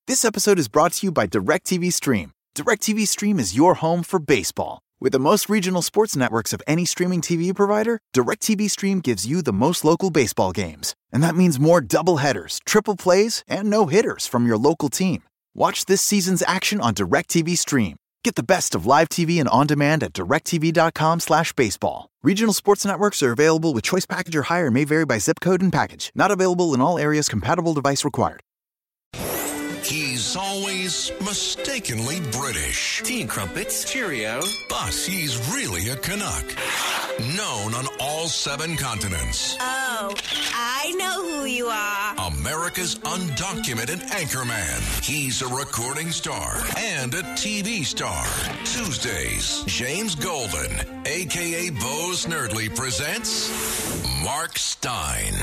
This episode is brought to you by DirecTV Stream. DirecTV Stream is your home for baseball. With the most regional sports networks of any streaming TV provider, DirecTV Stream gives you the most local baseball games. And that means more doubleheaders, triple plays, and no-hitters from your local team. Watch this season's action on DirecTV Stream. Get the best of live TV and on-demand at directtv.com/baseball. Regional sports networks are available with choice package or higher and may vary by zip code and package. Not available in all areas. Compatible device required. He's always mistakenly British. Tea and crumpets. Cheerio. But he's really a Canuck. Known on all 7 continents. Oh, I know who you are. America's undocumented anchorman. He's a recording star and a TV star. Tuesdays, James Golden, a.k.a. Bo Snerdley, presents Mark Stein.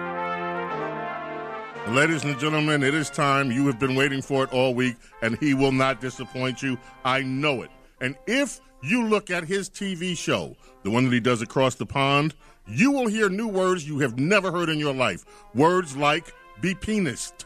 Ladies and gentlemen, it is time. You have been waiting for it all week, and he will not disappoint you. I know it. And if you look at his TV show, the one that he does across the pond, you will hear new words you have never heard in your life. Words like be penised.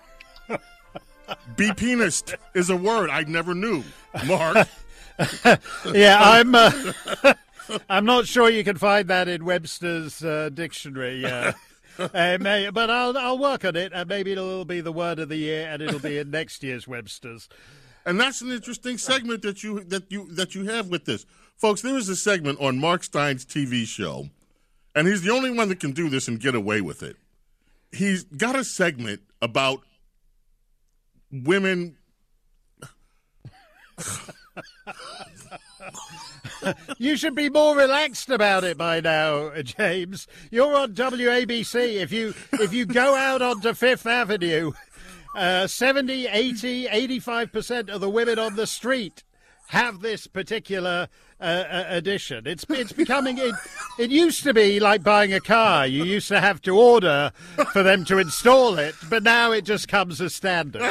Be penised is a word I never knew. Mark. Yeah, I'm not sure you can find that in Webster's dictionary. But I'll work on it, and maybe it'll be the word of the year, and it'll be in next year's Webster's. And that's an interesting segment that you have with this, folks. There is a segment on Mark Stein's TV show, and he's the only one that can do this and get away with it. He's got a segment about women. You should be more relaxed about it by now, James. You're on WABC. If you go out onto Fifth Avenue, 70, 80, 85% of the women on the street have this particular edition. It's becoming. It used to be like buying a car. You used to have to order for them to install it, but now it just comes as standard.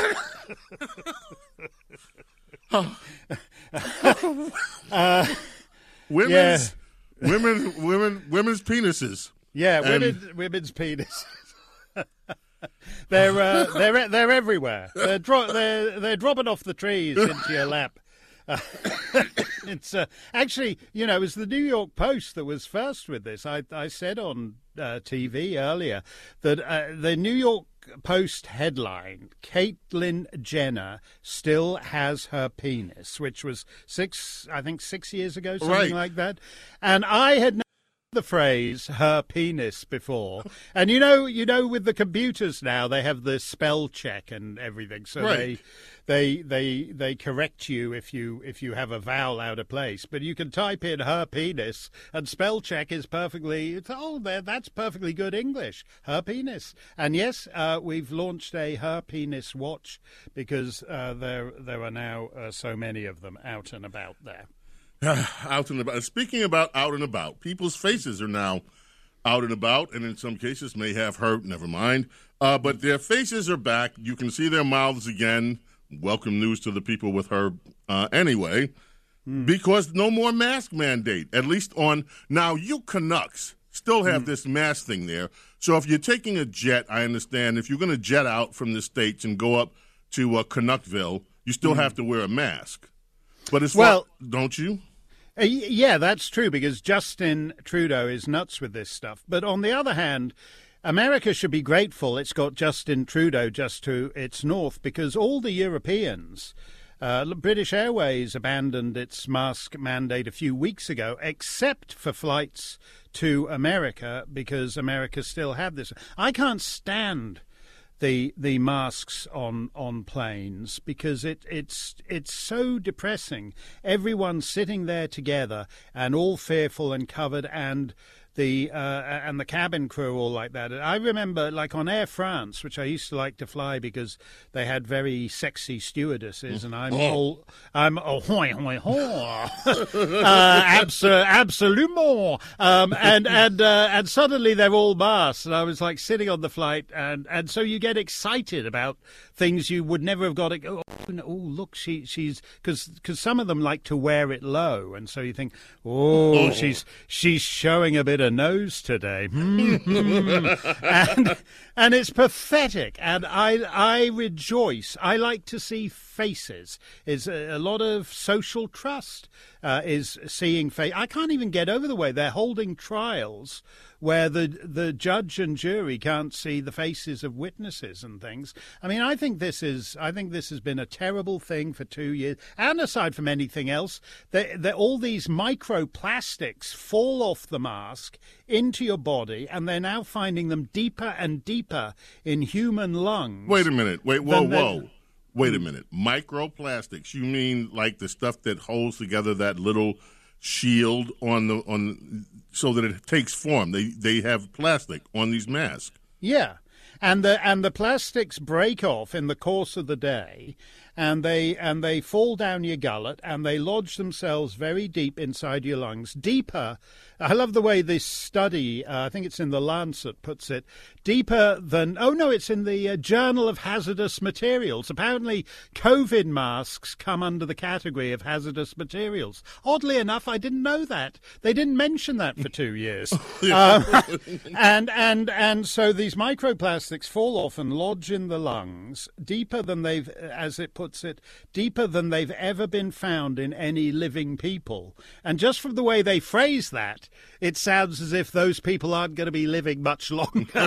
Women's penises. Yeah, women's penises. They're everywhere. They're dropping off the trees into your lap. It's actually, it was the New York Post that was first with this. I said on TV earlier that the New York Post headline, Caitlyn Jenner still has her penis, which was 6 years ago, something like that. And I had never heard the phrase her penis before. And you know with the computers now, they have the spell check and everything. So they correct you if you have a vowel out of place. But you can type in her penis, and spell check is that's perfectly good English. Her penis. And yes, we've launched a her penis watch because there are now so many of them out and about there. Out and about. Speaking about out and about, people's faces are now out and about, and in some cases may have hurt. Never mind. But their faces are back. You can see their mouths again. Welcome news to the people with her anyway, because no more mask mandate, at least on – now, you Canucks still have this mask thing there. So if you're taking a jet, I understand, if you're going to jet out from the States and go up to Canuckville, you still have to wear a mask. But don't you? Yeah, that's true, because Justin Trudeau is nuts with this stuff. But on the other hand, America should be grateful it's got Justin Trudeau just to its north, because all the Europeans, British Airways abandoned its mask mandate a few weeks ago, except for flights to America, because America still have this. I can't stand the masks on planes, because it's so depressing. Everyone's sitting there together and all fearful and covered, and the cabin crew all like that. I remember, like on Air France, which I used to like to fly because they had very sexy stewardesses, and I'm hoy hoy hoy, absolument, and suddenly they're all masked, and I was like sitting on the flight, and so you get excited about things you would never have got. Oh look, she's because some of them like to wear it low, and so you think, she's showing a bit bit of nose today. And it's pathetic. And I rejoice. I like to see faces. It's a lot of social trust is seeing face. I can't even get over the way they're holding trials where the judge and jury can't see the faces of witnesses and things. I mean, I think this has been a terrible thing for 2 years. And aside from anything else, all these microplastics fall off the mask into your body, and they're now finding them deeper and deeper in human lungs. Wait a minute. Whoa. Wait a minute. Microplastics. You mean like the stuff that holds together that little shield on so that it takes form. They have plastic on these masks. Yeah. And the plastics break off in the course of the day, and they fall down your gullet, and they lodge themselves very deep inside your lungs, deeper. I love the way this study, I think it's in the Lancet, puts it, deeper than, it's in the Journal of Hazardous Materials. Apparently, COVID masks come under the category of hazardous materials. Oddly enough, I didn't know that. They didn't mention that for 2 years. And so these microplastics fall off and lodge in the lungs deeper than they've, as it puts it, deeper than they've ever been found in any living people. And just from the way they phrase that, it sounds as if those people aren't going to be living much longer.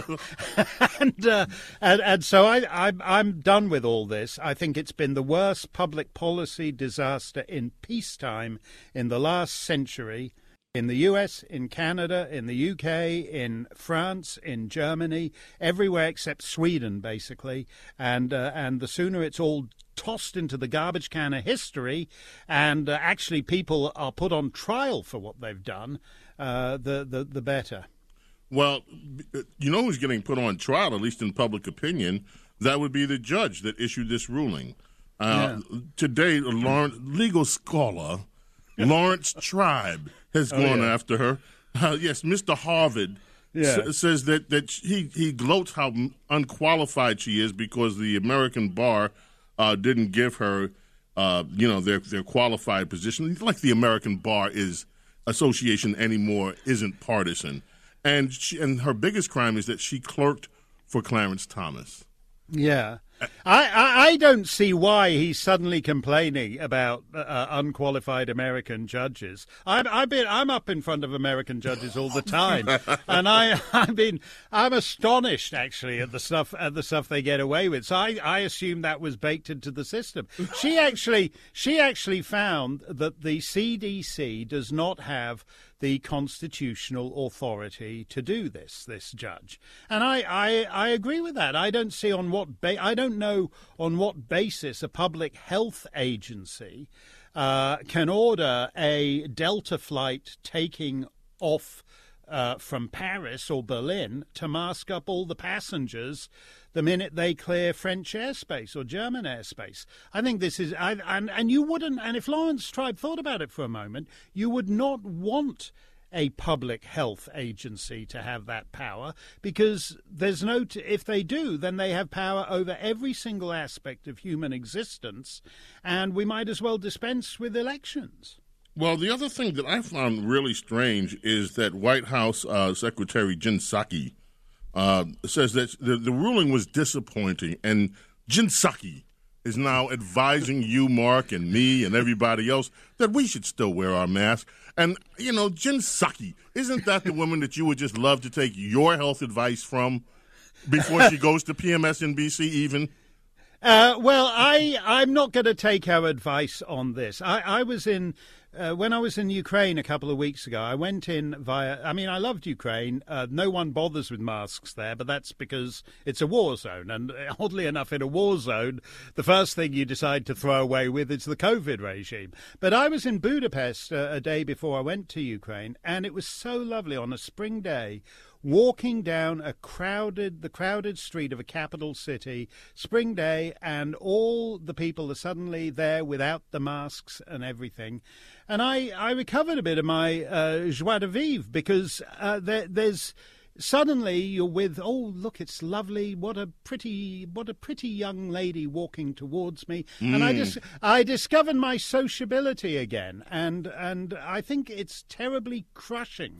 and so I'm done with all this. I think it's been the worst public policy disaster in peacetime in the last century. In the US, in Canada, in the UK, in France, in Germany, everywhere except Sweden, basically. And the sooner it's all tossed into the garbage can of history, and actually people are put on trial for what they've done, the better. Well, you know who's getting put on trial, at least in public opinion? That would be the judge that issued this ruling. Today, legal scholar Lawrence Tribe has gone after her. Yes, Mr. Harvard says that he gloats how unqualified she is because the American bar didn't give her, their qualified position. Like the American Bar Association anymore isn't partisan, and her biggest crime is that she clerked for Clarence Thomas. Yeah. I don't see why he's suddenly complaining about unqualified American judges. I'm up in front of American judges all the time, and I'm astonished actually at the stuff they get away with. So I assume that was baked into the system. She actually found that the CDC does not have the constitutional authority to do this judge. And I agree with that. I don't see I don't know on what basis a public health agency can order a Delta flight taking off from Paris or Berlin to mask up all the passengers the minute they clear French airspace or German airspace. I think this is, and you wouldn't, and if Lawrence Tribe thought about it for a moment, you would not want a public health agency to have that power, because there's if they do, then they have power over every single aspect of human existence, and we might as well dispense with elections. Well, the other thing that I found really strange is that White House Secretary Jen Psaki says that the ruling was disappointing, and Jen Psaki is now advising you, Mark, and me, and everybody else that we should still wear our masks. And, Jen Psaki, isn't that the woman that you would just love to take your health advice from before she goes to PMSNBC even? Well, I'm not going to take her advice on this. I was in... when I was in Ukraine a couple of weeks ago, I went in I loved Ukraine. No one bothers with masks there, but that's because it's a war zone. And oddly enough, in a war zone, the first thing you decide to throw away with is the COVID regime. But I was in Budapest a day before I went to Ukraine, and it was so lovely on a spring day, walking down the crowded street of a capital city, spring day, and all the people are suddenly there without the masks and everything. And I recovered a bit of my joie de vivre, because there's suddenly you're with, oh, look, it's lovely. What a pretty young lady walking towards me. And I discovered my sociability again. And I think it's terribly crushing,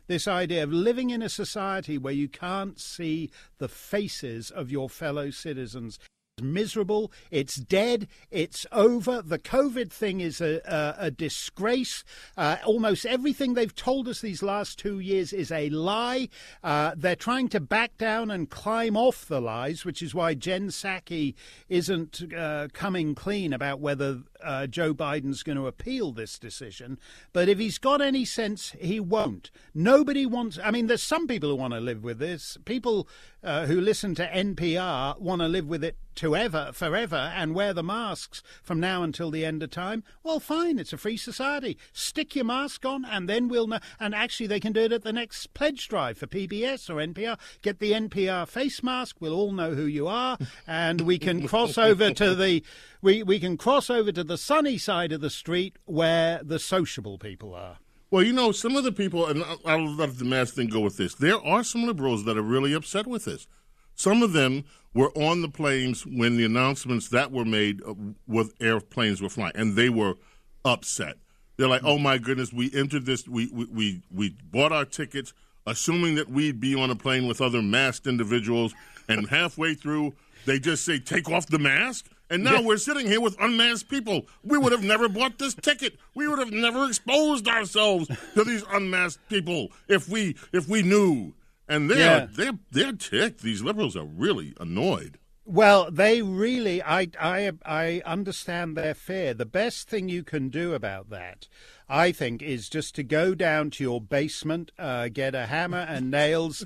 this idea of living in a society where you can't see the faces of your fellow citizens. Miserable, it's dead, it's over. The COVID thing is a disgrace. Almost everything they've told us these last 2 years is a lie. They're trying to back down and climb off the lies, which is why Jen Psaki isn't coming clean about whether Joe Biden's going to appeal this decision. But if he's got any sense, he won't. Nobody wants... I mean, there's some people who want to live with this. People who listen to NPR want to live with it forever, and wear the masks from now until the end of time. Well, fine, it's a free society. Stick your mask on, and then we'll know. And actually, they can do it at the next pledge drive for PBS or NPR. Get the NPR face mask. We'll all know who you are, and we can cross over to the we can cross over to the sunny side of the street where the sociable people are. Well, you know, some of the people, and I'll let the mask thing go with this. There are some liberals that are really upset with this. Some of them were on the planes when the announcements that were made with airplanes were flying, and they were upset. They're like, "Oh my goodness, we entered this. We bought our tickets, assuming that we'd be on a plane with other masked individuals, and halfway through, they just say take off the mask." And now we're sitting here with unmasked people. We would have never bought this ticket. We would have never exposed ourselves to these unmasked people if we knew. And they're ticked. These liberals are really annoyed. Well, they really, I understand their fear. The best thing you can do about that, I think, is just to go down to your basement, get a hammer and nails,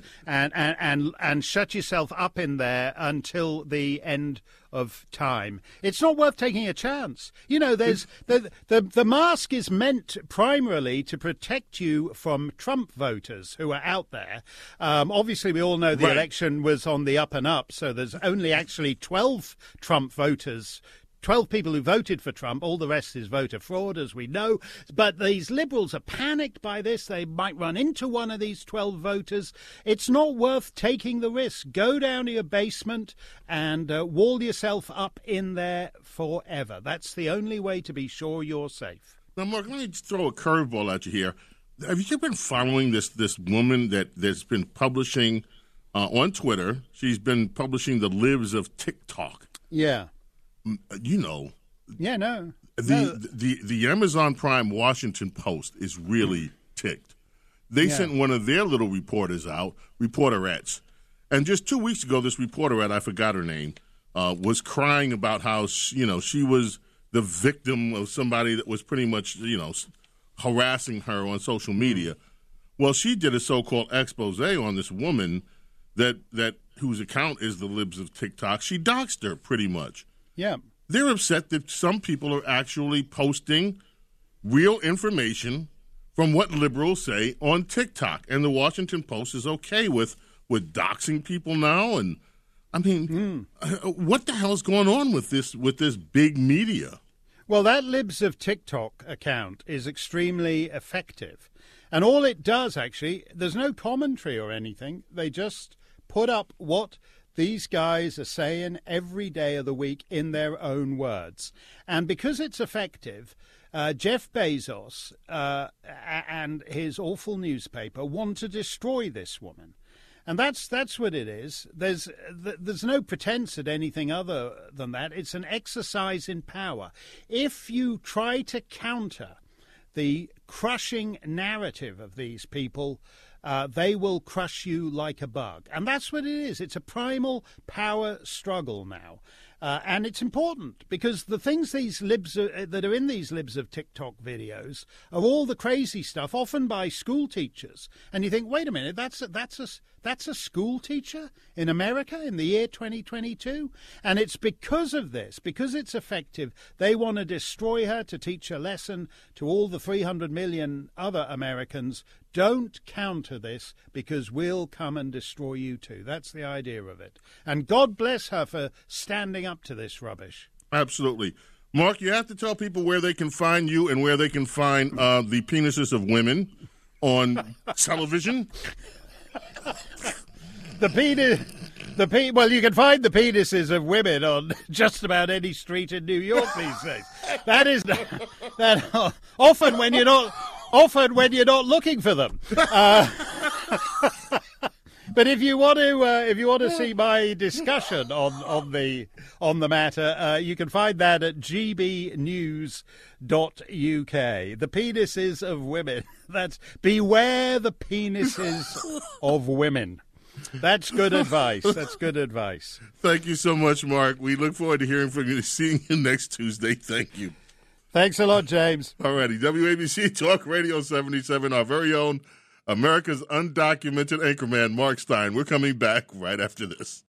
and shut yourself up in there until the end of time. It's not worth taking a chance. You know, there's the mask is meant primarily to protect you from Trump voters who are out there. Obviously, we all know the election was on the up and up, so there's only actually 12 Trump voters. 12 people who voted for Trump. All the rest is voter fraud, as we know. But these liberals are panicked by this. They might run into one of these 12 voters. It's not worth taking the risk. Go down to your basement and wall yourself up in there forever. That's the only way to be sure you're safe. Now, Mark, let me just throw a curveball at you here. Have you been following this woman that's been publishing on Twitter? She's been publishing the libs of TikTok. Yeah. You know, yeah, no. The Amazon Prime Washington Post is really ticked. They sent one of their little reporters out, reporterettes, and just 2 weeks ago, this reporterette, I forgot her name, was crying about how she was the victim of somebody that was pretty much harassing her on social media. Well, she did a so-called expose on this woman that whose account is the libs of TikTok. She doxed her pretty much. Yeah. They're upset that some people are actually posting real information from what liberals say on TikTok. And the Washington Post is okay with doxing people now. And, I mean, what the hell is going on with this big media? Well, that Libs of TikTok account is extremely effective. And all it does, actually, there's no commentary or anything. They just put up what these guys are saying every day of the week in their own words. And because it's effective, Jeff Bezos and his awful newspaper want to destroy this woman. And that's what it is. There's no pretense at anything other than that. It's an exercise in power. If you try to counter the crushing narrative of these people, they will crush you like a bug. And that's what it is. It's a primal power struggle now. And it's important because the things these libs that are in these Libs of TikTok videos are all the crazy stuff, often by school teachers. And you think, wait a minute, that's a school teacher in America in the year 2022? And it's because of this, because it's effective, they want to destroy her to teach a lesson to all the 300 million other Americans. Don't counter this because we'll come and destroy you too. That's the idea of it. And God bless her for standing up to this rubbish. Absolutely. Mark, you have to tell people where they can find you and where they can find the penises of women on television. Well, you can find the penises of women on just about any street in New York these days. That often when you're not looking for them. But if you want to see my discussion on the matter, you can find that at gbnews.uk. The penises of women. That's beware the penises of women. That's good advice. That's good advice. Thank you so much, Mark. We look forward to hearing from you, seeing you next Tuesday. Thank you. Thanks a lot, James. All righty. WABC Talk Radio 77, our very own America's undocumented anchorman, Mark Steyn. We're coming back right after this.